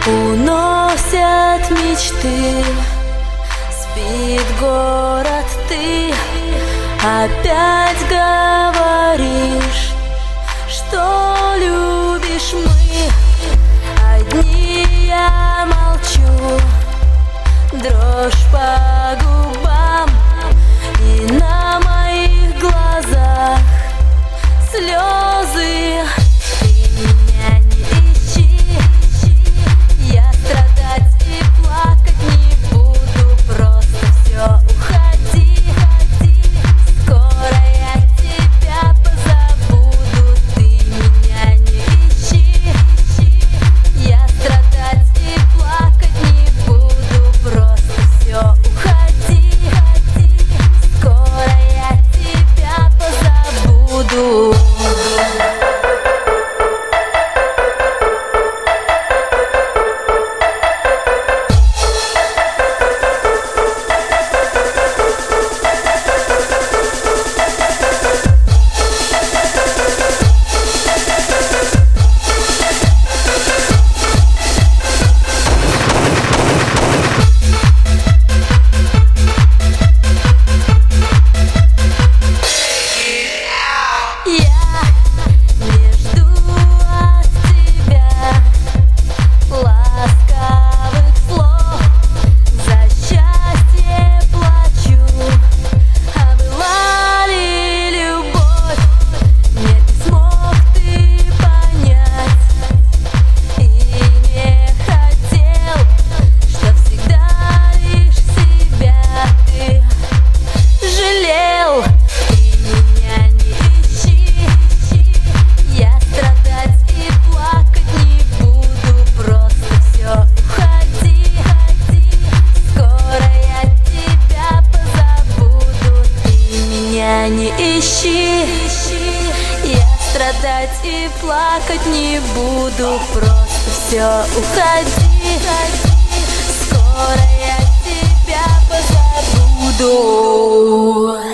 Уносят мечты, спит город, ты опять говоришь, что любишь мы. Одни я молчу, дрожь по губам, и на моих глазах слезы. Ты меня не ищи, я страдать и плакать не буду, просто все уходи. Скоро я тебя позабуду. Ты меня не ищи, я страдать и плакать не буду, просто все уходи. Скоро я тебя позабуду. Не ищи, я страдать и плакать не буду, просто все уходи. Скоро я тебя позабуду.